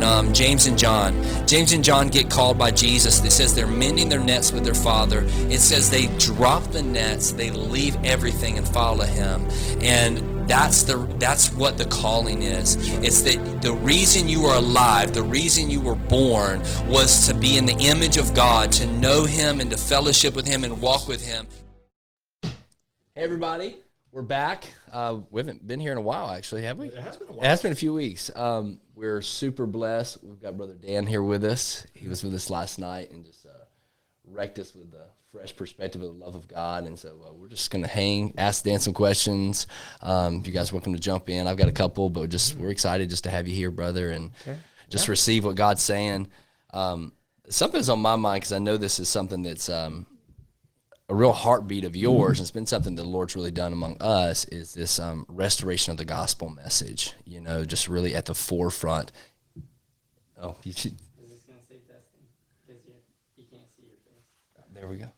in James and John. James and John get called by Jesus. It says they're mending their nets with their father. It says they drop the nets, they leave everything and follow him. And that's what the calling is. It's that the reason you are alive, the reason you were born, was to be in the image of God, to know him and to fellowship with him and walk with him. Hey everybody, we're back. We haven't been here in a while, actually, have we? It has been a while. It has been a few weeks. We're super blessed. We've got Brother Dan here with us. He was with us last night and just wrecked us with a fresh perspective of the love of God. And so we're just going to ask Dan some questions. You guys are welcome to jump in. I've got a couple, but we're excited just to have you here, brother, and receive what God's saying. Something's on my mind because I know this is something that's a real heartbeat of yours, and it's been something that the Lord's really done among us, is this restoration of the gospel message, just really at the forefront. Oh, you should. Is this going to say testing? Because you can't see your face. There we go.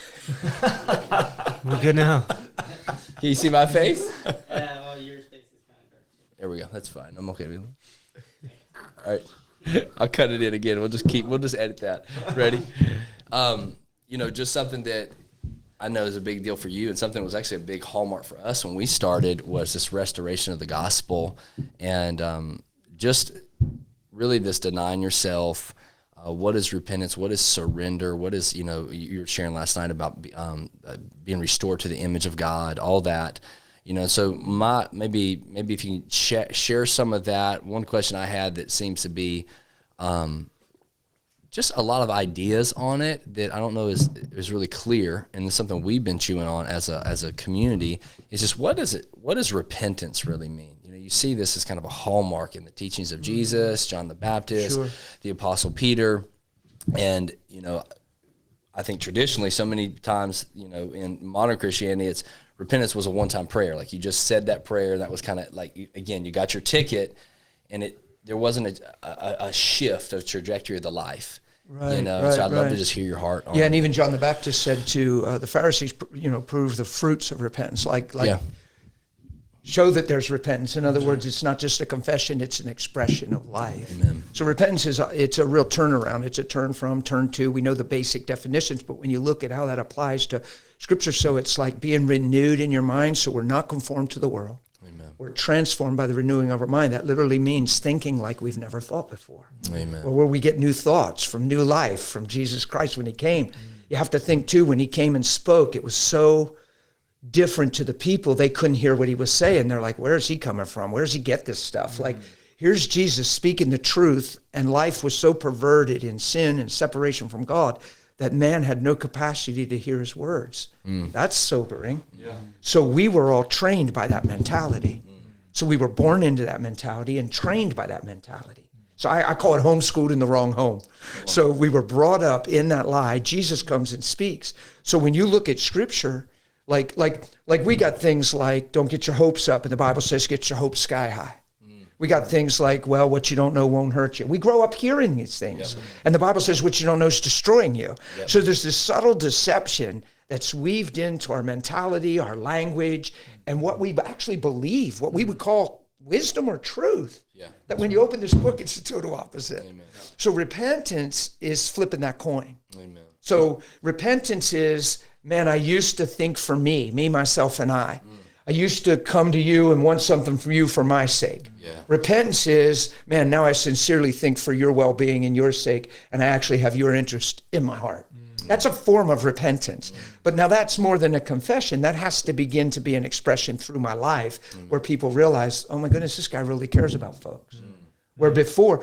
We're good now. Can you see my face? Yeah, well, your face is kind of dark too. There we go. That's fine. I'm okay with it. All right. I'll cut it in again. We'll just edit that. Ready? Just something that I know is a big deal for you, and something that was actually a big hallmark for us when we started, was this restoration of the gospel, and just really this denying yourself. What is repentance? What is surrender? What is, you were sharing last night about being restored to the image of God, all that. So maybe if you can share some of that. One question I had that seems to be just a lot of ideas on it that I don't know is really clear, and it's something we've been chewing on as a community, is just what does repentance really mean? You see this as kind of a hallmark in the teachings of Jesus, John the Baptist, the Apostle Peter, and I think traditionally so many times in modern Christianity, it's repentance was a one-time prayer. Like you just said that prayer, that was kind of like, you got your ticket, and there wasn't a shift of trajectory of the life. Right, So I'd love to just hear your heart on it. and even John the Baptist said to the Pharisees, prove the fruits of repentance, show that there's repentance. In other words, it's not just a confession, it's an expression of life. Amen. So repentance it's a real turnaround. It's a turn from, turn to. We know the basic definitions, but when you look at how that applies to Scripture, so it's like being renewed in your mind, so we're not conformed to the world. Amen. We're transformed by the renewing of our mind. That literally means thinking like we've never thought before. Amen. Or where we get new thoughts from new life, from Jesus Christ when he came. You have to think too, when he came and spoke, it was so different to the people. They couldn't hear what he was saying. They're like, where is he coming from? Where does he get this stuff? Like, here's Jesus speaking the truth, and life was so perverted in sin and separation from God that man had no capacity to hear his words. That's sobering. Yeah. So we were all trained by that mentality. So we were born into that mentality and trained by that mentality. So I call it homeschooled in the wrong home. So we were brought up in that lie. Jesus comes and speaks. So when you look at Scripture, like we got things like, don't get your hopes up, and the Bible says get your hopes sky high. We got things like, well, what you don't know won't hurt you. We grow up hearing these things. Yep. And the Bible says what you don't know is destroying you. Yep. So there's this subtle deception that's weaved into our mentality, our language, and what we actually believe, what we would call wisdom or truth. Yeah. That when you open this book, it's the total opposite. Amen. So repentance is flipping that coin. Amen. So repentance is, man, I used to think for me, myself, and I. I used to come to you and want something from you for my sake. Yeah. Repentance is, man, now I sincerely think for your well-being and your sake, and I actually have your interest in my heart. That's a form of repentance. But now that's more than a confession. That has to begin to be an expression through my life where people realize, oh my goodness, this guy really cares about folks. Where before,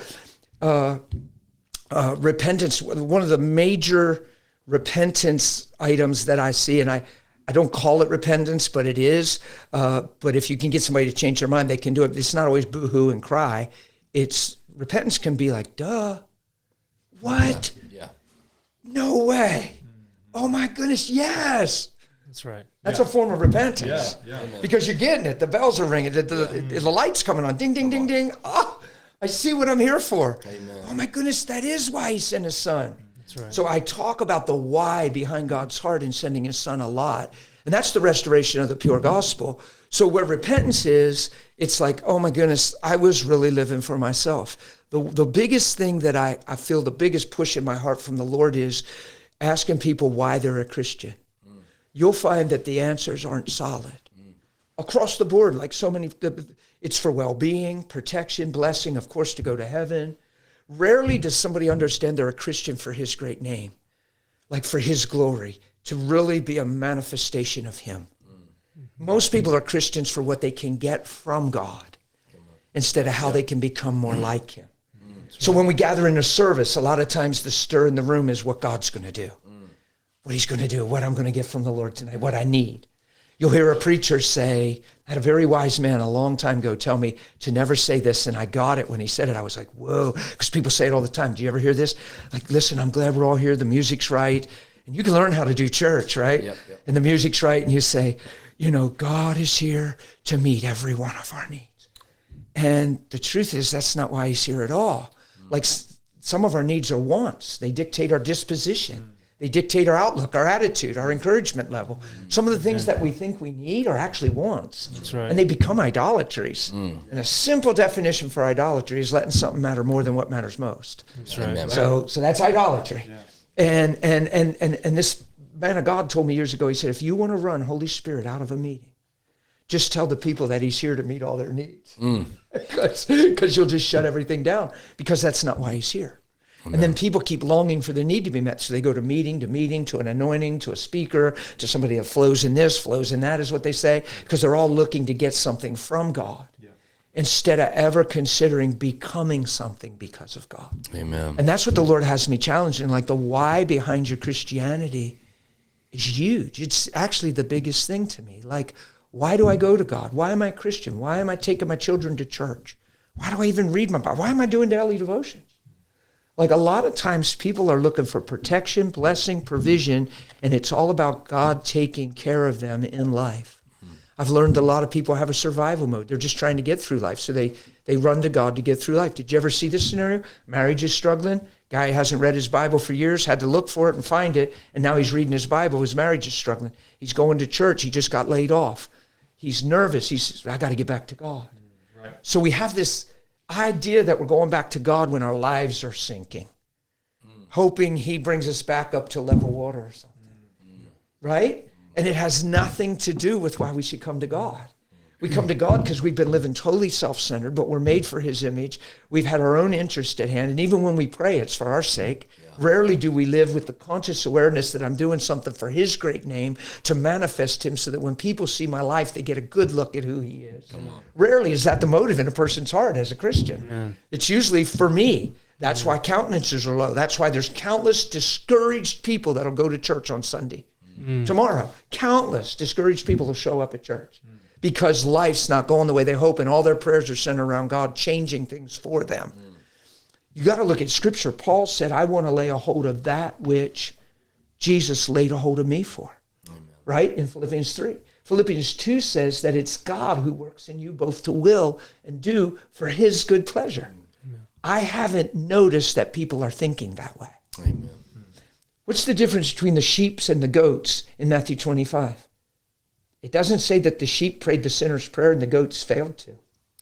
repentance, one of the major repentance items that I see, and I don't call it repentance, but it is. But if you can get somebody to change their mind, they can do it. It's not always boo-hoo and cry. It's repentance can be like, duh, what? Yeah. No way. Oh my goodness, yes. That's right. That's a form of repentance. Yeah. Because you're getting it. The bells are ringing. The light's coming on. Ding, ding, ding, ding. Oh, I see what I'm here for. Amen. Oh my goodness, that is why he sent his son. That's right. So I talk about the why behind God's heart in sending his son a lot. And that's the restoration of the pure gospel. So where repentance is, it's like, oh my goodness, I was really living for myself. The biggest thing that I feel the biggest push in my heart from the Lord is asking people why they're a Christian. You'll find that the answers aren't solid. Across the board, like so many, it's for well-being, protection, blessing, of course, to go to heaven. Rarely does somebody understand they're a Christian for his great name, like for his glory, to really be a manifestation of him. Most people are Christians for what they can get from God instead of how they can become more like him. So when we gather in a service, a lot of times the stir in the room is what God's going to do, what he's going to do, what I'm going to get from the Lord tonight, what I need. You'll hear a preacher say, I had a very wise man a long time ago tell me to never say this, and I got it when he said it. I was like, whoa, because people say it all the time. Do you ever hear this? Like, listen, I'm glad we're all here. The music's right. And you can learn how to do church, right? Yep. And the music's right, and you say, you know, God is here to meet every one of our needs. And the truth is, that's not why he's here at all. Like some of our needs are wants. They dictate our disposition. They dictate our outlook, our attitude, our encouragement level. Some of the things that we think we need are actually wants. That's right. And they become idolatries. And a simple definition for idolatry is letting something matter more than what matters most. That's right. Amen. So that's idolatry. Yeah. And this man of God told me years ago, he said, if you want to run Holy Spirit out of a meeting, just tell the people that he's here to meet all their needs. Because you'll just shut everything down, because that's not why he's here. And then people keep longing for their need to be met. So they go to meeting, to an anointing, to a speaker, to somebody that flows in this, flows in that, is what they say, because they're all looking to get something from God instead of ever considering becoming something because of God. Amen. And that's what the Lord has me challenging. Like, the why behind your Christianity is huge. It's actually the biggest thing to me. Like, why do I go to God? Why am I a Christian? Why am I taking my children to church? Why do I even read my Bible? Why am I doing daily devotions? Like, a lot of times people are looking for protection, blessing, provision, and it's all about God taking care of them in life. I've learned a lot of people have a survival mode. They're just trying to get through life. So they run to God to get through life. Did you ever see this scenario? Marriage is struggling. Guy hasn't read his Bible for years, had to look for it and find it, and now he's reading his Bible. His marriage is struggling. He's going to church. He just got laid off. He's nervous. He says, I got to get back to God. Right. So we have this idea that we're going back to God when our lives are sinking, hoping he brings us back up to level water or something, right? And it has nothing to do with why we should come to God. We come to God because we've been living totally self-centered, but we're made for his image. We've had our own interest at hand, and even when we pray, it's for our sake. Rarely do we live with the conscious awareness that I'm doing something for his great name to manifest him, so that when people see my life, they get a good look at who he is. Rarely is that the motive in a person's heart as a Christian. It's usually for me. That's why countenances are low. That's why there's countless discouraged people that'll go to church on Sunday. Tomorrow, countless discouraged people will show up at church because life's not going the way they hope, and all their prayers are centered around God changing things for them. You got to look at Scripture. Paul said, I want to lay a hold of that which Jesus laid a hold of me for. Right? In Philippians 3. Philippians 2 says that it's God who works in you both to will and do for his good pleasure. I haven't noticed that people are thinking that way. Amen. What's the difference between the sheep and the goats in Matthew 25? It doesn't say that the sheep prayed the sinner's prayer and the goats failed to.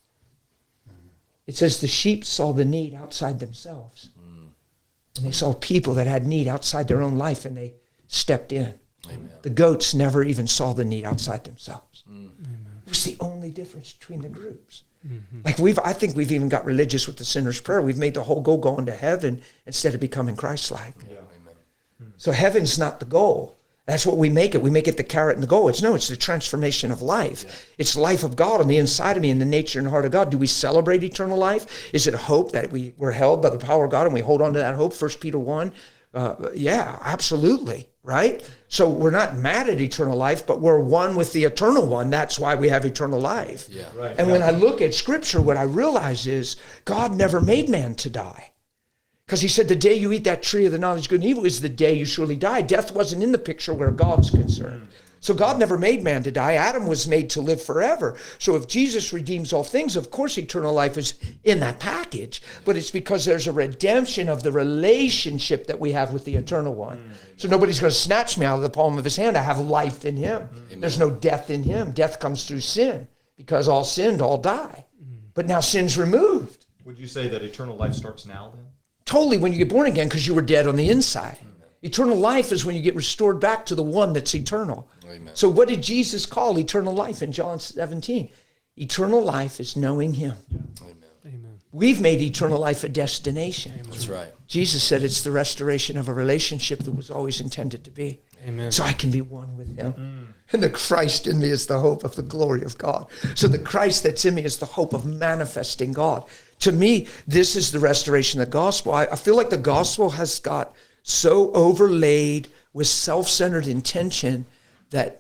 It says the sheep saw the need outside themselves. And they saw people that had need outside their own life, and they stepped in. Amen. The goats never even saw the need outside themselves. It was the only difference between the groups. Like I think we've even got religious with the sinner's prayer. We've made the whole goal going to heaven instead of becoming Christ-like. So heaven's not the goal. That's what we make it. We make it the carrot and the goal. It's the transformation of life. It's life of God on the inside of me, in the nature and heart of God. Do we celebrate eternal life? Is it a hope that we're held by the power of God and we hold on to that hope? 1 Peter 1. Yeah, absolutely. Right? So we're not mad at eternal life, but we're one with the eternal one. That's why we have eternal life. Yeah. Right. And when I look at Scripture, what I realize is God never made man to die. Because he said, the day you eat that tree of the knowledge of good and evil is the day you surely die. Death wasn't in the picture where God's concerned. So God never made man to die. Adam was made to live forever. So if Jesus redeems all things, of course eternal life is in that package. But it's because there's a redemption of the relationship that we have with the eternal one. So nobody's going to snatch me out of the palm of his hand. I have life in him. There's no death in him. Death comes through sin. Because all sinned, all die. But now sin's removed. Would you say that eternal life starts now then? Totally when you get born again, because you were dead on the inside. Eternal life is when you get restored back to the one that's eternal. Amen. So what did Jesus call eternal life in John 17? Eternal life is knowing him. Amen. Amen. We've made eternal life a destination. That's right. Jesus said it's the restoration of a relationship that was always intended to be. Amen. So I can be one with him. And the Christ in me is the hope of the glory of God. So the Christ that's in me is the hope of manifesting God. To me, this is the restoration of the gospel. I feel like the gospel has got so overlaid with self-centered intention that,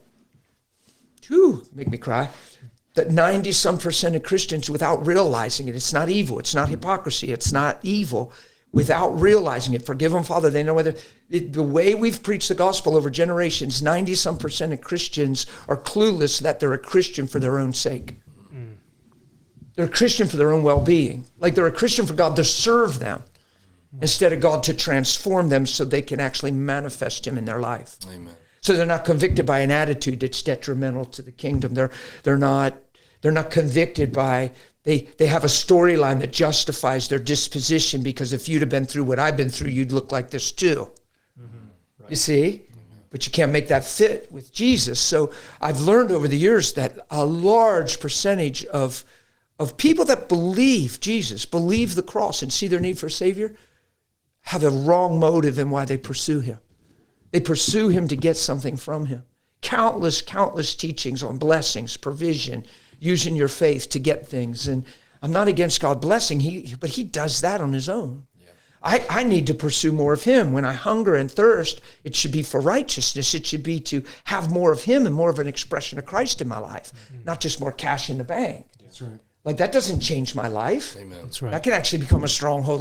make me cry, that 90-some% of Christians, without realizing it, it's not evil, it's not hypocrisy, it's not evil, without realizing it, forgive them, Father, they know whether, the way we've preached the gospel over generations, 90-some% of Christians are clueless that they're a Christian for their own sake. They're a Christian for their own well-being. Like they're a Christian for God to serve them instead of God to transform them so they can actually manifest him in their life. Amen. So they're not convicted by an attitude that's detrimental to the kingdom. They're not convicted by, they have a storyline that justifies their disposition, because if you'd have been through what I've been through, you'd look like this too. Right. You see? But you can't make that fit with Jesus. So I've learned over the years that a large percentage of people that believe Jesus, believe the cross and see their need for a Savior, have a wrong motive in why they pursue him. They pursue him to get something from him. Countless teachings on blessings, provision, using your faith to get things. And I'm not against God blessing, but he does that on his own. Yeah. I need to pursue more of him. When I hunger and thirst, it should be for righteousness. It should be to have more of him and more of an expression of Christ in my life, not just more cash in the bank. That's right. Like that doesn't change my life. Amen. That's right. That can actually become a stronghold.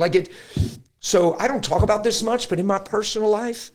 So I don't talk about this much, but in my personal life,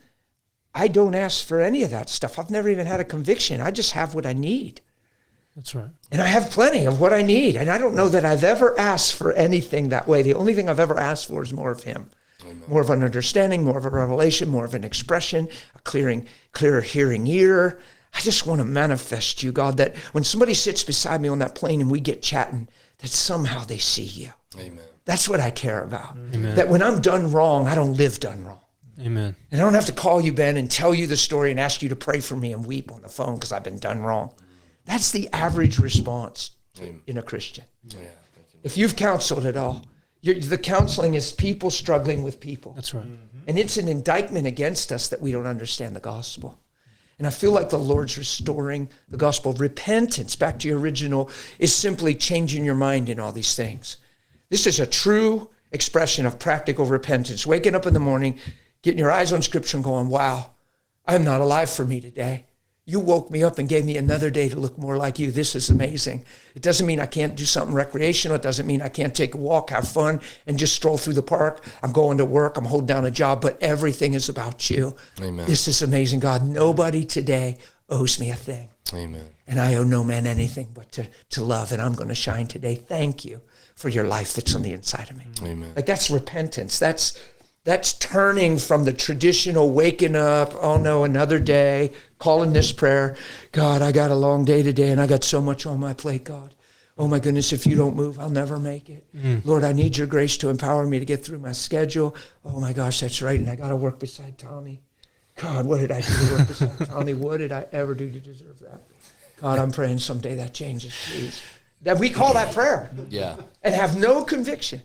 I don't ask for any of that stuff. I've never even had a conviction. I just have what I need. That's right. And I have plenty of what I need. And I don't know that I've ever asked for anything that way. The only thing I've ever asked for is more of him. Amen. More of an understanding, more of a revelation, more of an expression, a clearer hearing ear. I just want to manifest you, God, that when somebody sits beside me on that plane and we get chatting, that somehow they see you. Amen. That's what I care about. Amen. That when I'm done wrong, I don't live done wrong. Amen. And I don't have to call you, Ben, and tell you the story and ask you to pray for me and weep on the phone because I've been done wrong. That's the average response in a Christian. Yeah. If you've counseled at all, the counseling is people struggling with people. That's right. And it's an indictment against us that we don't understand the gospel. And I feel like the Lord's restoring the gospel. Repentance, back to your original, is simply changing your mind in all these things. This is a true expression of practical repentance. Waking up in the morning, getting your eyes on Scripture and going, wow, I'm not alive for me today. You woke me up and gave me another day to look more like you. This is amazing. It doesn't mean I can't do something recreational. It doesn't mean I can't take a walk, have fun, and just stroll through the park. I'm going to work. I'm holding down a job, but everything is about you. Amen. This is amazing, God. Nobody today owes me a thing. Amen. And I owe no man anything but to love, and I'm going to shine today. Thank you for your life that's on the inside of me. Amen. Like that's repentance. That's turning from the traditional waking up, oh no, another day, calling this prayer, God, I got a long day today and I got so much on my plate, God. Oh my goodness, if you don't move, I'll never make it. Lord, I need your grace to empower me to get through my schedule. Oh my gosh, that's right. And I got to work beside Tommy. God, what did I do to work beside Tommy? What did I ever do to deserve that? God, I'm praying someday that changes, please. That we call that prayer. Yeah. And have no conviction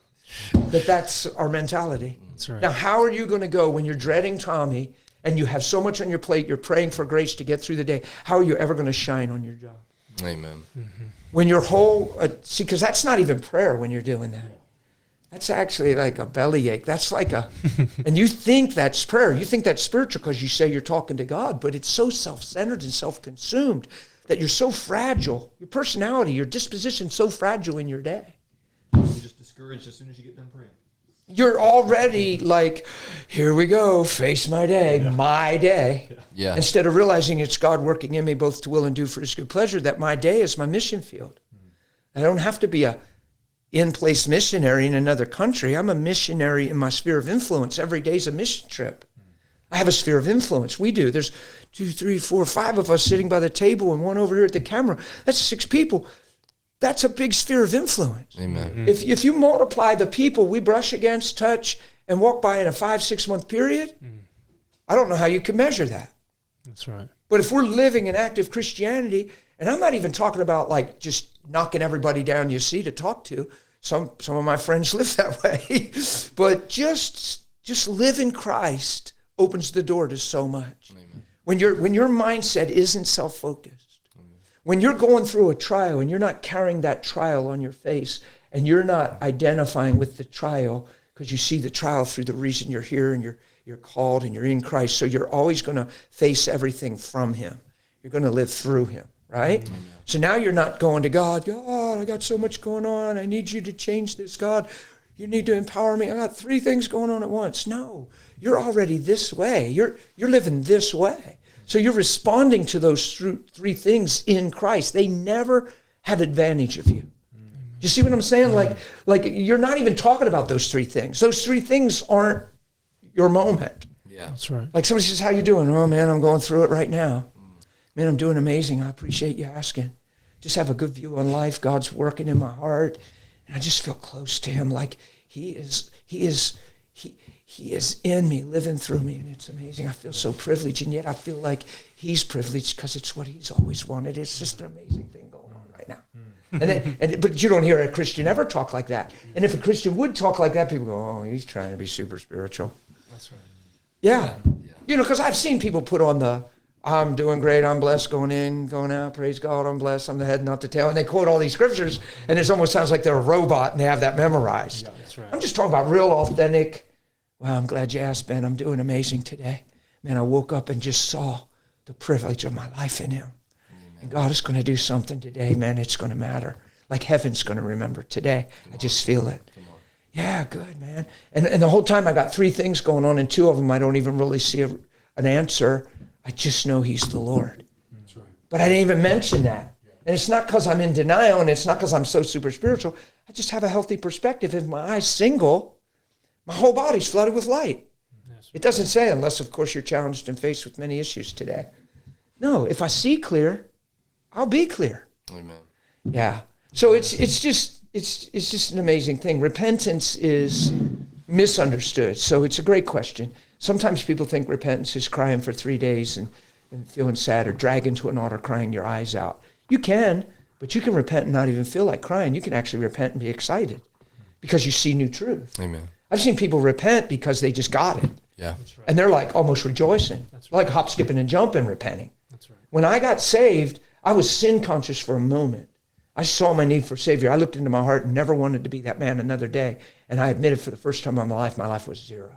that that's our mentality. That's right. Now, how are you going to go when you're dreading Tommy and you have so much on your plate, you're praying for grace to get through the day? How are you ever going to shine on your job? Amen. When your whole, because that's not even prayer when you're doing that. That's actually like a bellyache. That's like and you think that's prayer. You think that's spiritual because you say you're talking to God, but it's so self-centered and self-consumed that you're so fragile. Your personality, your disposition so fragile in your day. You're just discouraged as soon as you get done praying. You're already like, here we go, face my day, my day. Yeah. Instead of realizing it's God working in me both to will and do for his good pleasure, that my day is my mission field. I don't have to be a in-place missionary in another country. I'm a missionary in my sphere of influence. Every day's a mission trip. I have a sphere of influence. We do. There's 2, 3, 4, 5 of us sitting by the table and one over here at the camera. That's 6 people. that's a big sphere of influence. Amen. If you multiply the people we brush against, touch, and walk by in a 5-6 month period, I don't know how you can measure that. That's right. But if we're living an active Christianity, and I'm not even talking about like just knocking everybody down you see to talk to. Some of my friends live that way. But just live in Christ opens the door to so much. Amen. When your mindset isn't self-focused, when you're going through a trial and you're not carrying that trial on your face and you're not identifying with the trial because you see the trial through the reason you're here and you're called and you're in Christ, so you're always going to face everything from him. You're going to live through him, right? Amen. So now you're not going to God, God, I got so much going on. I need you to change this. God, you need to empower me. I got 3 things going on at once. No, you're already this way. You're living this way. So you're responding to those 3 things in Christ. They never have advantage of you. You see what I'm saying? Like you're not even talking about those 3 things. Those 3 things aren't your moment. Yeah. That's right. Like somebody says, how you doing? Oh man, I'm going through it right now. Man, I'm doing amazing. I appreciate you asking. Just have a good view on life. God's working in my heart. And I just feel close to him. Like he is in me, living through me. And it's amazing. I feel so privileged. And yet I feel like he's privileged because it's what he's always wanted. It's just an amazing thing going on right now. But you don't hear a Christian ever talk like that. And if a Christian would talk like that, people go, oh, he's trying to be super spiritual. That's right. Yeah. You know, because I've seen people put on the, I'm doing great, I'm blessed, going in, going out, praise God, I'm blessed, I'm the head, not the tail. And they quote all these scriptures, and it almost sounds like they're a robot and they have that memorized. Yeah, that's right. I'm just talking about real authentic, wow, I'm glad you asked, Ben, I'm doing amazing today. Man, I woke up and just saw the privilege of my life in him. And God is going to do something today, man, it's going to matter. Like heaven's going to remember today. I just feel it. Yeah, good, man. And the whole time I got 3 things going on, and 2 of them I don't even really see an answer. I just know he's the Lord. That's right. But I didn't even mention that. And it's not because I'm in denial, and it's not because I'm so super spiritual. I just have a healthy perspective. If my eye's single, my whole body's flooded with light. Yes. It doesn't say, unless, of course, you're challenged and faced with many issues today. No, if I see clear, I'll be clear. Amen. Yeah. So it's just an amazing thing. Repentance is misunderstood. So it's a great question. Sometimes people think repentance is crying for 3 days and feeling sad, or dragging to an altar crying your eyes out. You can, but you can repent and not even feel like crying. You can actually repent and be excited because you see new truth. Amen. I've seen people repent because they just got it. Yeah. That's right. And they're like almost rejoicing, That's right. like hop, skipping, and jumping, repenting. That's right. When I got saved, I was sin conscious for a moment. I saw my need for Savior. I looked into my heart and never wanted to be that man another day. And I admitted for the first time in my life was 0.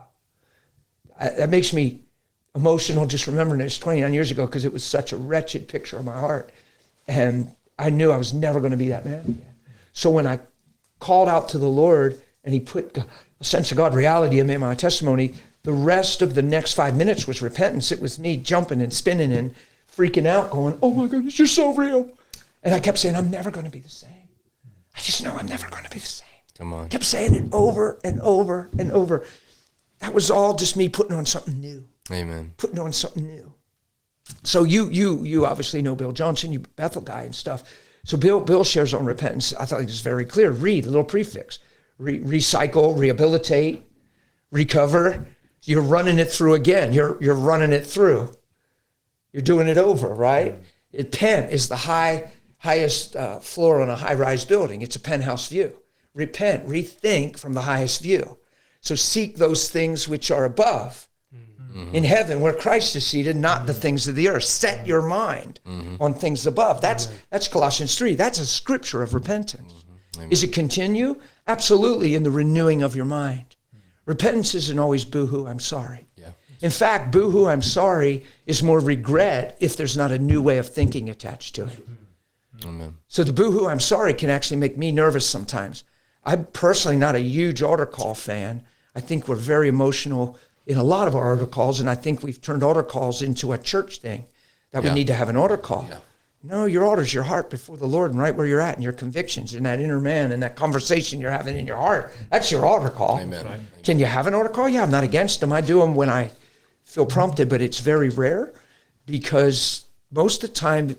That makes me emotional just remembering it. It's 29 years ago because it was such a wretched picture of my heart. And I knew I was never going to be that man again. So when I called out to the Lord and he put a sense of God reality in me, my testimony, the rest of the next 5 minutes was repentance. It was me jumping and spinning and freaking out going, oh my goodness, you're so real. And I kept saying, I'm never going to be the same. I just know I'm never going to be the same. Come on. I kept saying it over and over and over. That was all just me putting on something new. Amen. Putting on something new. So you obviously know Bill Johnson, you Bethel guy and stuff. So Bill shares on repentance. I thought it was very clear. Read, a little prefix. Recycle, rehabilitate, recover. You're running it through again. You're running it through. You're doing it over, right? Repent is the highest floor on a high-rise building. It's a penthouse view. Repent, rethink from the highest view. So seek those things which are above. In heaven, where Christ is seated, not the things of the earth. Set your mind on things above. That's Colossians 3. That's a scripture of repentance. Is it continue? Absolutely, in the renewing of your mind. Repentance isn't always boo-hoo, I'm sorry. Yeah. In fact, boo-hoo, I'm sorry is more regret if there's not a new way of thinking attached to it. Amen. So the boo-hoo, I'm sorry can actually make me nervous sometimes. I'm personally not a huge altar call fan. I think we're very emotional in a lot of our altar calls, and I think we've turned altar calls into a church thing, that we Yeah. need to have an altar call. Yeah. No, your altar's your heart before the Lord and right where you're at, and your convictions and that inner man and that conversation you're having in your heart. That's your altar call. Amen. Right. Can you have an altar call? Yeah, I'm not against them. I do them when I feel prompted, but it's very rare because most of the time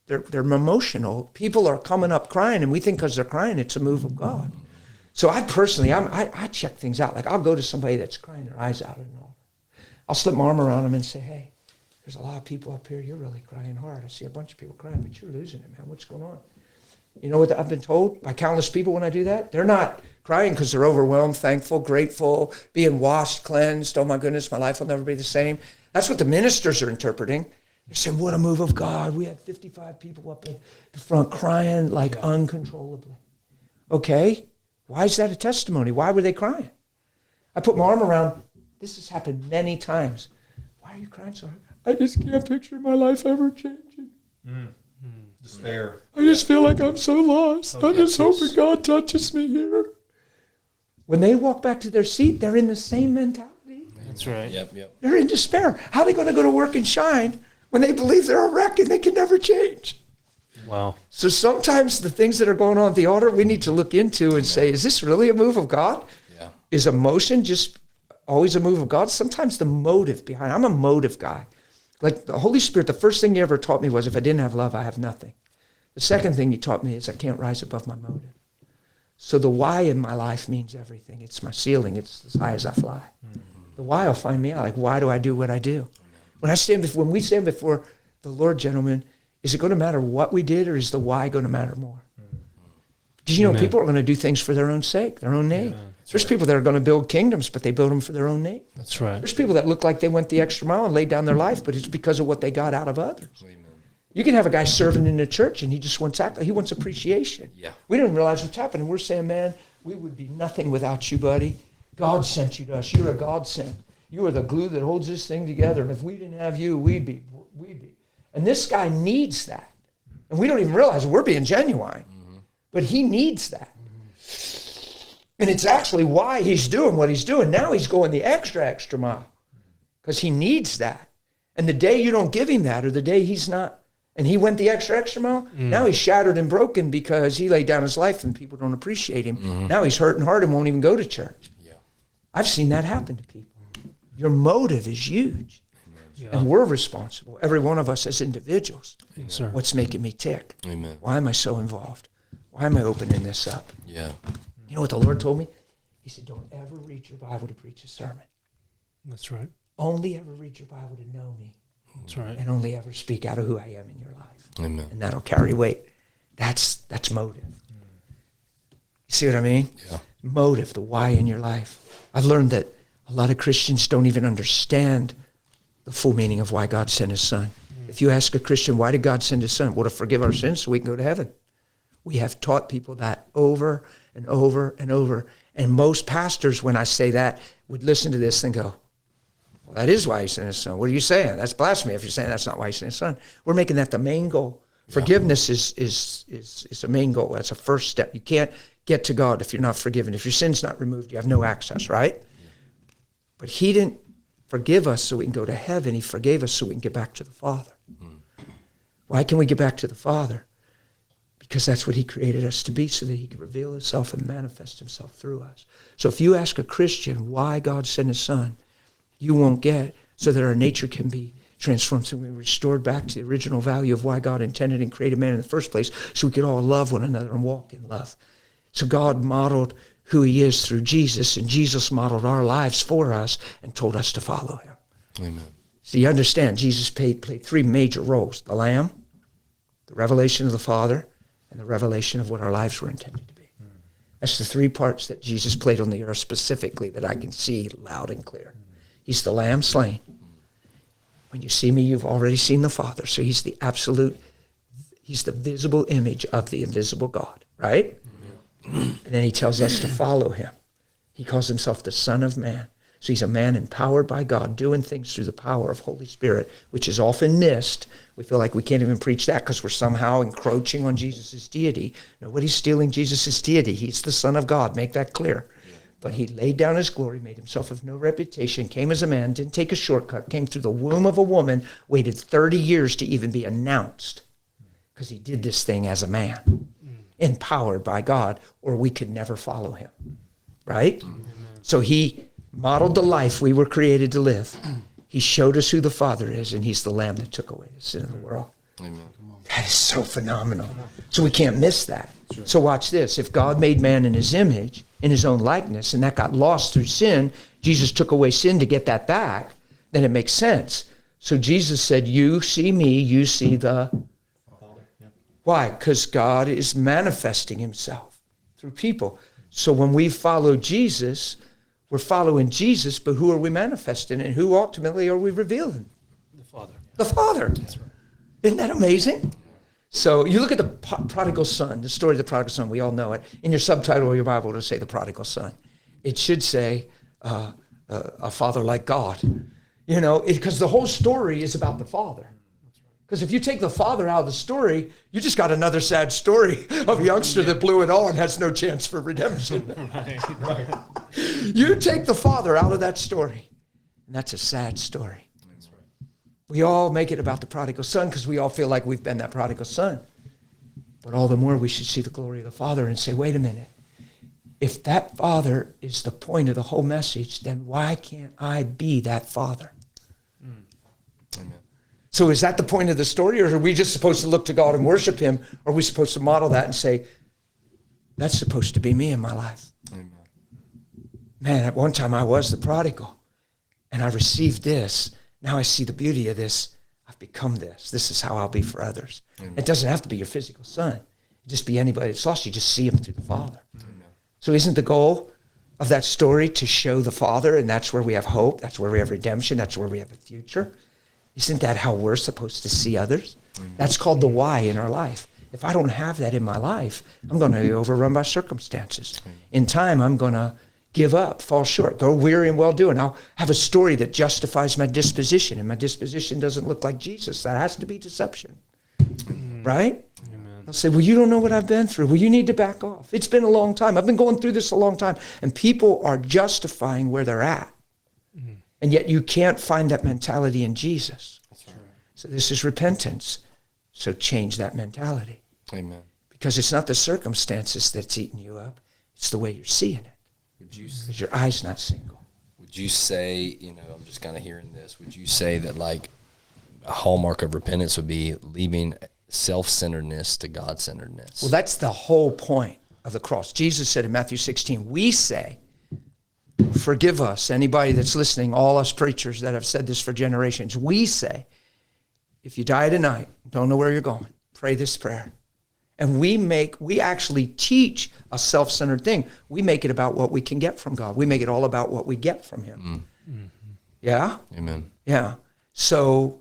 they're emotional. People are coming up crying, and we think because they're crying, it's a move of God. So I personally, I check things out. Like I'll go to somebody that's crying their eyes out and all. I'll slip my arm around them and say, hey, there's a lot of people up here. You're really crying hard. I see a bunch of people crying, but you're losing it, man. What's going on? You know what I've been told by countless people when I do that? They're not crying because they're overwhelmed, thankful, grateful, being washed, cleansed. Oh my goodness, my life will never be the same. That's what the ministers are interpreting. They're saying, what a move of God. We had 55 people up in the front crying like uncontrollably. Okay, why is that a testimony? Why were they crying? I put my arm around, this has happened many times. Why are you crying so hard? I just can't picture my life ever changing. Despair. I just feel like I'm so lost. I'm just hoping God touches me here. When they walk back to their seat, they're in the same mentality. That's right. Yep. They're in despair. How are they going to go to work and shine when they believe they're a wreck and they can never change? Wow. So sometimes the things that are going on at the altar, we need to look into and say, is this really a move of God? Yeah. Is emotion just always a move of God? Sometimes the motive behind, I'm a motive guy. Like the Holy Spirit, the first thing he ever taught me was if I didn't have love, I have nothing. The second thing he taught me is I can't rise above my motive. So the why in my life means everything. It's my ceiling. It's as high as I fly. The why will find me out. Like, why do I do what I do? When we stand before the Lord, gentlemen, is it going to matter what we did, or is the why going to matter more? Because you know, Amen. people are going to do things for their own sake, their own name. Yeah, There's people that are going to build kingdoms, but they build them for their own name. That's right. There's people that look like they went the extra mile and laid down their life, but it's because of what they got out of others. Amen. You can have a guy serving in the church and he just wants he wants appreciation. Yeah. We don't even realize what's happening. We're saying, man, we would be nothing without you, buddy. God sent you to us. You're a godsend. You are the glue that holds this thing together. And if we didn't have you, we'd be. And this guy needs that. And we don't even realize we're being genuine. But he needs that. And it's actually why he's doing what he's doing. Now he's going the extra mile because he needs that. And the day you don't give him that, or the day he's not, and he went the extra mile, now he's shattered and broken because he laid down his life and people don't appreciate him. Now he's hurting hard and won't even go to church. Yeah. I've seen that happen to people. Your motive is huge. Yeah. And we're responsible, every one of us as individuals. Yes, sir. What's making me tick? Amen. Why am I so involved? Why am I opening this up? Yeah. You know what the Lord told me? He said, don't ever read your Bible to preach a sermon. That's right. Only ever read your Bible to know me, That's right. and only ever speak out of who I am in your life. Amen. And that'll carry weight. That's motive. You see what I mean? Yeah. Motive, the why in your life. I've learned that a lot of Christians don't even understand the full meaning of why God sent his son. If you ask a Christian, why did God send his son? Well, to forgive our sins so we can go to heaven. We have taught people that over and over and over. And most pastors, when I say that, would listen to this and go, well, that is why he sent his son. What are you saying? That's blasphemy if you're saying that's not why he sent his son. We're making that the main goal. Forgiveness is a main goal. That's a first step. You can't get to God if you're not forgiven. If your sin's not removed, you have no access, right? But he didn't forgive us so we can go to heaven. He forgave us so we can get back to the Father. Why can we get back to the Father? Because that's what he created us to be, so that he could reveal himself and manifest himself through us. So if you ask a Christian why God sent his son, you won't get, so that our nature can be transformed, so we can be restored back to the original value of why God intended and created man in the first place, so we could all love one another and walk in love. So God modeled who he is through Jesus, and Jesus modeled our lives for us and told us to follow him. Amen. So you understand, Jesus played three major roles: the Lamb, the revelation of the Father, and the revelation of what our lives were intended to be. That's the three parts that Jesus played on the earth specifically that I can see loud and clear. He's the Lamb slain. When you see me, you've already seen the Father. So he's the absolute, he's the visible image of the invisible God, right? And then he tells us to follow him. He calls himself the Son of Man. So he's a man empowered by God, doing things through the power of Holy Spirit, which is often missed. We feel like we can't even preach that because we're somehow encroaching on Jesus' deity. Nobody's stealing Jesus' deity. He's the Son of God. Make that clear. But he laid down his glory, made himself of no reputation, came as a man, didn't take a shortcut, came through the womb of a woman, waited 30 years to even be announced, because he did this thing as a man, empowered by God, or we could never follow him, right? So he modeled the life we were created to live. He showed us who the Father is, and he's the Lamb that took away the sin of the world. Amen. That is so phenomenal. So we can't miss that. So watch this. If God made man in his image, in his own likeness, and that got lost through sin, Jesus took away sin to get that back, then it makes sense. So Jesus said, you see me, you see the... Why? Because God is manifesting himself through people. So when we follow Jesus, we're following Jesus, but who are we manifesting and who ultimately are we revealing? The Father. The Father. That's right. Isn't that amazing? So you look at the prodigal son, the story of the prodigal son, we all know it. In your subtitle of your Bible, it'll say the prodigal son. It should say a father like God. You know, because the whole story is about the Father. Because if you take the Father out of the story, you just got another sad story of a youngster that blew it all and has no chance for redemption. Right. You take the Father out of that story, and that's a sad story. That's right. We all make it about the prodigal son because we all feel like we've been that prodigal son. But all the more we should see the glory of the Father and say, wait a minute. If that Father is the point of the whole message, then why can't I be that Father? Amen. So is that the point of the story, or are we just supposed to look to God and worship him? Or are we supposed to model that and say, that's supposed to be me in my life? Amen. Man, at one time I was the prodigal, and I received this. Now I see the beauty of this. I've become this. This is how I'll be for others. Amen. It doesn't have to be your physical son. Just be anybody that's lost. You just see him through the Father. Amen. So isn't the goal of that story to show the Father, and that's where we have hope, that's where we have redemption, that's where we have a future? Isn't that how we're supposed to see others? That's called the why in our life. If I don't have that in my life, I'm going to be overrun by circumstances. In time, I'm going to give up, fall short, go weary and well-doing. I'll have a story that justifies my disposition, and my disposition doesn't look like Jesus. That has to be deception, right? Amen. I'll say, well, you don't know what I've been through. Well, you need to back off. It's been a long time. I've been going through this a long time. And people are justifying where they're at. And yet you can't find that mentality in Jesus. That's right. So this is repentance. So change that mentality. Amen. Because it's not the circumstances that's eating you up. It's the way you're seeing it. Would you Because your eye's not single. would you say, you know, I'm just kind of hearing this, would you say that like a hallmark of repentance would be leaving self-centeredness to God-centeredness? Well, that's the whole point of the cross. Jesus said in Matthew 16, we say, forgive us, anybody that's listening, all us preachers that have said this for generations, we say, if you die tonight, don't know where you're going, pray this prayer. And we actually teach a self-centered thing. We make it about what we can get from God. We make it all about what we get from him. Yeah? Amen. Yeah. So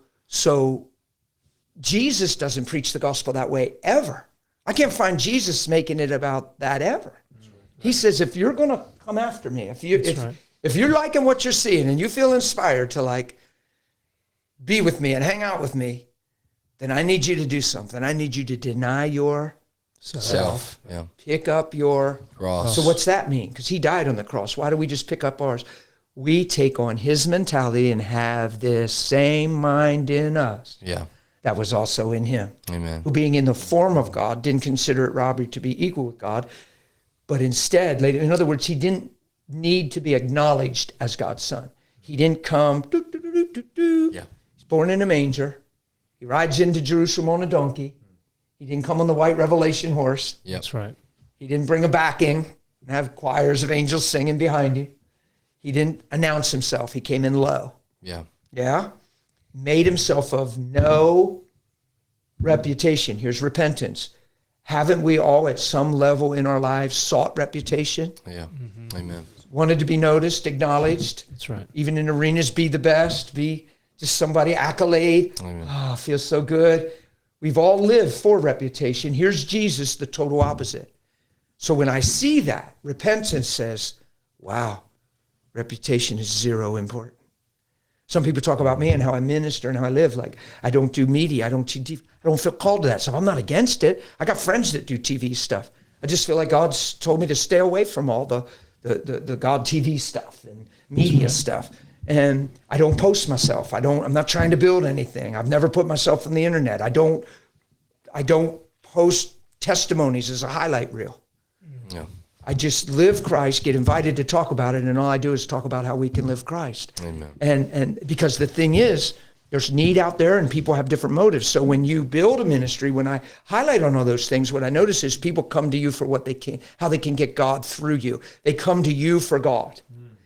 Jesus doesn't preach the gospel that way ever. I can't find Jesus making it about that ever. He says, if you're going to come after me, if you're liking what you're seeing and you feel inspired to like be with me and hang out with me, then I need you to do something. I need you to deny yourself. Yeah. Pick up your Cross. So what's that mean? Because he died on the cross. Why do we just pick up ours? We take on his mentality and have this same mind in us Yeah. that was also in him, Amen. who being in the form of God didn't consider it robbery to be equal with God, but instead, in other words, he didn't need to be acknowledged as God's son. He didn't come, Yeah. He's born in a manger. He rides into Jerusalem on a donkey. He didn't come on the white revelation horse. Yep. That's right. He didn't bring a backing and have choirs of angels singing behind him. He didn't announce himself. He came in low. Yeah. Yeah? Made himself of no reputation. Here's repentance. Haven't we all at some level in our lives sought reputation? Yeah. Amen. Wanted to be noticed, acknowledged, That's right. even in arenas, be the best, be just somebody accolade. Amen. Oh, feels so good. We've all lived for reputation. Here's Jesus, the total opposite. So when I see that, repentance says, wow, reputation is zero important. Some people talk about me and how I minister and how I live. Like, I don't do media. I don't feel called to that stuff. I'm not against it. I got friends that do TV stuff. I just feel like God's told me to stay away from all the God TV stuff and media stuff. And I don't post myself. I'm not trying to build anything. I've never put myself on the internet. I don't post testimonies as a highlight reel. Yeah. I just live Christ, get invited to talk about it, and all I do is talk about how we can live Christ. Amen. And because the thing is, There's need out there and people have different motives. So when you build a ministry, when I highlight on all those things, what I notice is people come to you for what they can, how they can get God through you. They come to you for God.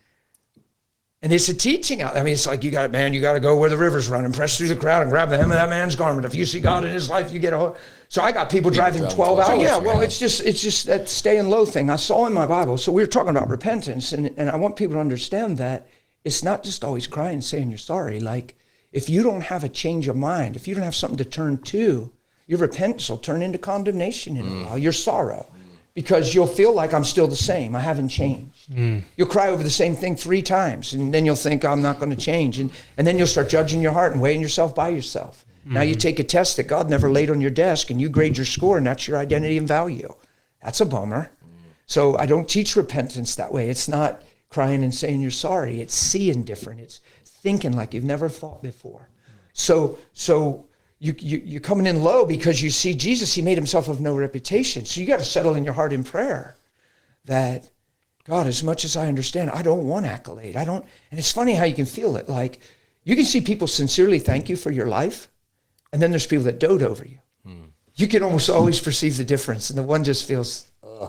And it's a teaching out. I mean, it's like you got to go where the river's running, press through the crowd and grab the hem of that man's garment. If you see God in his life, you get a hold. So I got people driving 12 hours. Yeah, well, it's just that staying low thing. I saw in my Bible. So we were talking about repentance, and I want people to understand that it's not just always crying, saying you're sorry. Like, if you don't have a change of mind, if you don't have something to turn to, your repentance will turn into condemnation in a while, your sorrow. Because you'll feel like I'm still the same. I haven't changed. You'll cry over the same thing 3 times, and then you'll think I'm not going to change. And then you'll start judging your heart and weighing yourself by yourself. Now you take a test that God never laid on your desk, and you grade your score, and that's your identity and value. That's a bummer. So I don't teach repentance that way. It's not crying and saying you're sorry. It's seeing different. It's thinking like you've never thought before. So you're coming in low because you see Jesus, he made himself of no reputation. So you got to settle in your heart in prayer that, God, as much as I understand, I don't want accolade. And it's funny how you can feel it. Like, you can see people sincerely thank you for your life, and then there's people that dote over you. You can almost always perceive the difference, and the one just feels,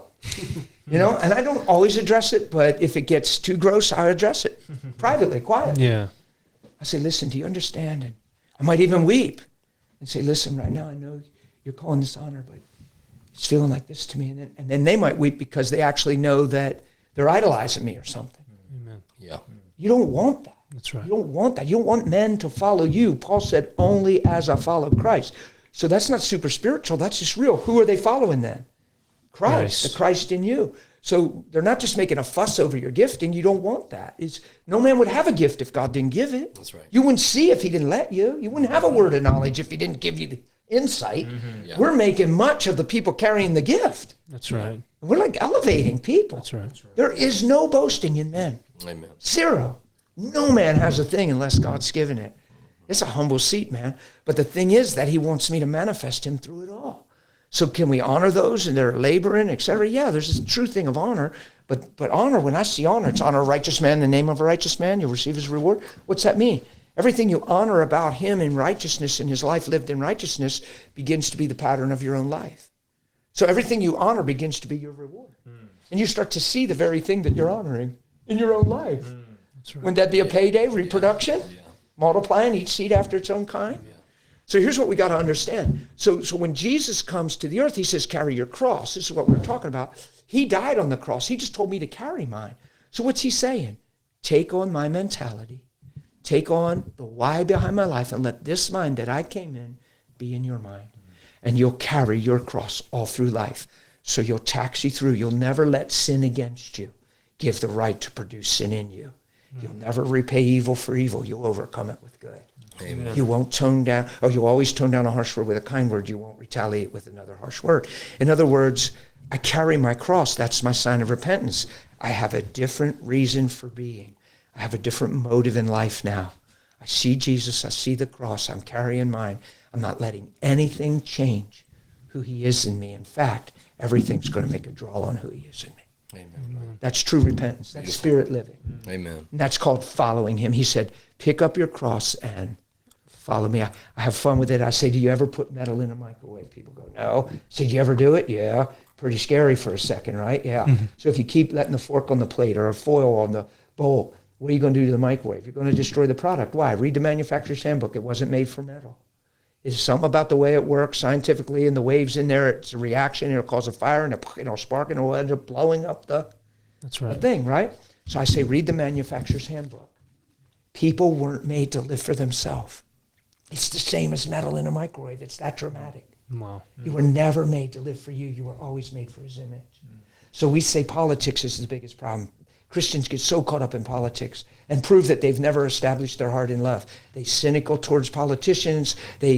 you know, and I don't always address it, but if it gets too gross, I address it privately, quietly. Yeah. I say, listen, do you understand? And I might even weep and say, listen, right now I know you're calling this honor, but it's feeling like this to me. And then they might weep because they actually know that they're idolizing me or something. Amen. Yeah. You don't want that. That's right. You don't want that. You don't want men to follow you. Paul said, only as I follow Christ. So that's not super spiritual. That's just real. Who are they following then? Christ, the Christ in you. So they're not just making a fuss over your gifting. You don't want that. No man would have a gift if God didn't give it. That's right. You wouldn't see if he didn't let you. You wouldn't have a word of knowledge if he didn't give you the insight. Yeah. We're making much of the people carrying the gift. That's right. We're like elevating people. That's right. There is no boasting in men. Amen. Zero. No man has a thing unless God's given it. It's a humble seat, man. But the thing is that he wants me to manifest him through it all. So can we honor those and they're laboring, et cetera? Yeah, there's a true thing of honor. But honor, when I see honor, it's honor a righteous man in the name of a righteous man. You'll receive his reward. What's that mean? Everything you honor about him in righteousness and his life lived in righteousness begins to be the pattern of your own life. So everything you honor begins to be your reward. And you start to see the very thing that you're honoring in your own life. That's right. Wouldn't that be a payday? Reproduction? Yeah. Multiplying each seed after its own kind? Yeah. So here's what we got to understand. So when Jesus comes to the earth, he says, carry your cross. This is what we're talking about. He died on the cross. He just told me to carry mine. So what's he saying? Take on my mentality. Take on the why behind my life and let this mind that I came in be in your mind. And you'll carry your cross all through life. So you'll taxi through. You'll never let sin against you give the right to produce sin in you. You'll never repay evil for evil. You'll overcome it with good. Amen. You won't tone down, or you'll always tone down a harsh word with a kind word. You won't retaliate with another harsh word. In other words, I carry my cross. That's my sign of repentance. I have a different reason for being. I have a different motive in life now. I see Jesus. I see the cross. I'm carrying mine. I'm not letting anything change who he is in me. In fact, everything's going to make a draw on who he is in me. Amen. That's true repentance. That's spirit living. Amen. And that's called following him. He said, pick up your cross and follow me. I have fun with it. I say, do you ever put metal in a microwave? People go, no. I say, do you ever do it? Yeah. Pretty scary for a second, right? Yeah. So if you keep letting the fork on the plate or a foil on the bowl, what are you going to do to the microwave? You're going to destroy the product. Why? Read the manufacturer's handbook. It wasn't made for metal. It's something about the way it works scientifically and the waves in there. It's a reaction. It'll cause a fire and it'll spark and it'll end up blowing up the That's right. thing, right? So I say, read the manufacturer's handbook. People weren't made to live for themselves. It's the same as metal in a microwave. It's that dramatic. Wow. You were never made to live for you. You were always made for his image. So we say politics is the biggest problem. Christians get so caught up in politics and prove that they've never established their heart in love. They cynical towards politicians.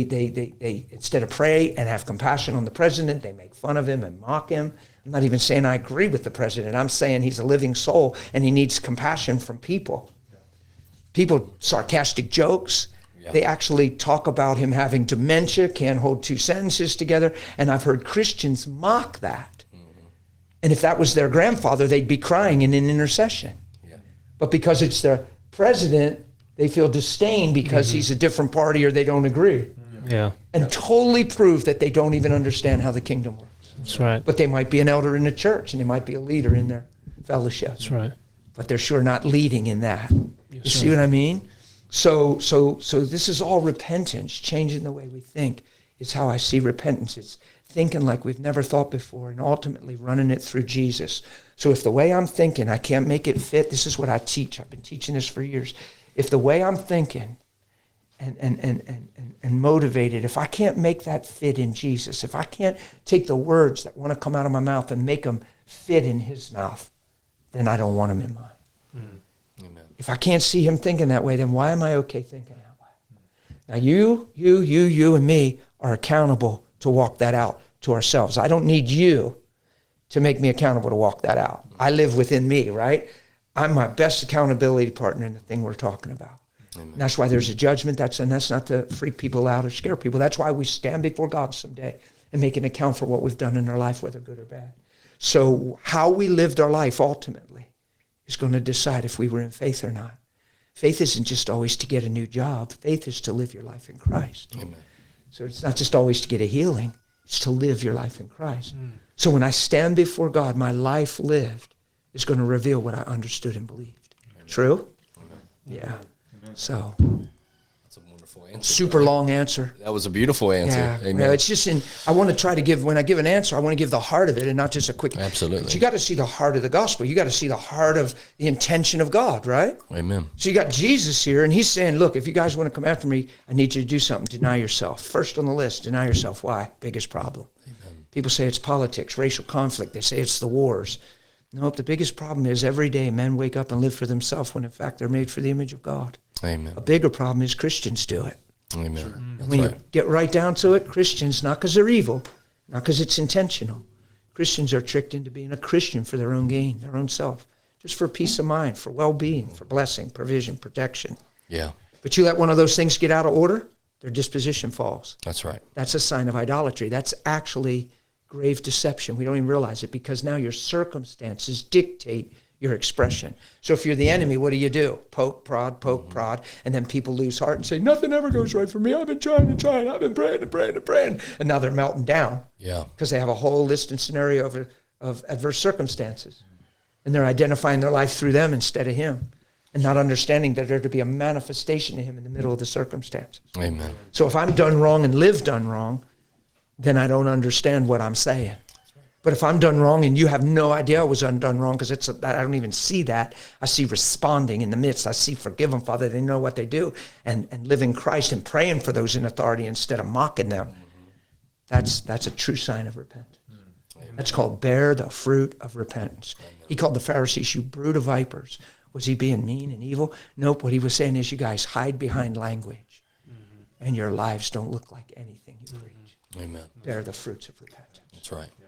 They instead of pray and have compassion on the president, they make fun of him and mock him. I'm not even saying I agree with the president. I'm saying he's a living soul and he needs compassion from people. People, sarcastic jokes. Yeah. They actually talk about him having dementia, can't hold 2 sentences together. And I've heard Christians mock that. And if that was their grandfather, they'd be crying in an intercession. Yeah. But because it's the president, They feel disdain because he's a different party or they don't agree. Yeah. And totally prove that they don't even understand how the kingdom works. That's right. But they might be an elder in the church and they might be a leader in their fellowship. That's right. But they're sure not leading in that. Yes, You sir. see what I mean? So this is all repentance, changing the way we think is how I see repentance. It's thinking like we've never thought before and ultimately running it through Jesus. So if the way I'm thinking, I can't make it fit, this is what I teach. I've been teaching this for years. If the way I'm thinking and motivated, if I can't make that fit in Jesus, if I can't take the words that want to come out of my mouth and make them fit in his mouth, then I don't want them in mine. Amen. If I can't see him thinking that way, then why am I okay thinking that way? Now you and me are accountable to walk that out to ourselves. I don't need you to make me accountable to walk that out. I live within me, right? I'm my best accountability partner in the thing we're talking about. Amen. And that's why there's a judgment. That's not to freak people out or scare people. That's why we stand before God someday and make an account for what we've done in our life, whether good or bad. So how we lived our life ultimately is going to decide if we were in faith or not. Faith isn't just always to get a new job. Faith is to live your life in Christ. Amen. So it's not just always to get a healing. It's to live your life in Christ. So when I stand before God, my life lived is going to reveal what I understood and believed. True? Yeah. So That's a wonderful answer. super long answer. That was a beautiful answer. Yeah, Amen. well, it's just I want to try to give, when I give an answer, I want to give the heart of it and not just a quick. Absolutely. But you got to see the heart of the gospel. You got to see the heart of the intention of God, right? Amen. So you got Jesus here, and he's saying, look, if you guys want to come after me, I need you to do something. Deny yourself. First on the list, deny yourself. Why? Biggest problem. People say it's politics, racial conflict. They say it's the wars. Nope, the biggest problem is every day men wake up and live for themselves when in fact they're made for the image of God. Amen. A bigger problem is Christians do it. Amen. That's When right. you get right down to it, Christians, not because they're evil, not because it's intentional. Christians are tricked into being a Christian for their own gain, their own self, just for peace of mind, for well-being, for blessing, provision, protection. Yeah, But you let one of those things get out of order, their disposition falls. that's right. That's a sign of idolatry. That's actually grave deception. We don't even realize it because now your circumstances dictate your expression. So if you're the enemy, what do? Poke, prod, and then people lose heart and say, nothing ever goes right for me. I've been trying, I've been praying. And now they're melting down Yeah. because they have a whole list and scenario of adverse circumstances. And they're identifying their life through them instead of him and not understanding that they're to be a manifestation of him in the middle of the circumstances. Amen. So if I'm done wrong and live done wrong, then I don't understand what I'm saying. But if I'm done wrong and you have no idea I was done wrong, because I don't even see that. I see responding in the midst. I see forgive them, Father. They know what they do. And live in Christ and praying for those in authority instead of mocking them. That's a true sign of repentance. That's called bear the fruit of repentance. He called the Pharisees, you brood of vipers. Was he being mean and evil? Nope. What he was saying is you guys hide behind language and your lives don't look like anything you preach. Amen. Bear the fruits of repentance. That's right.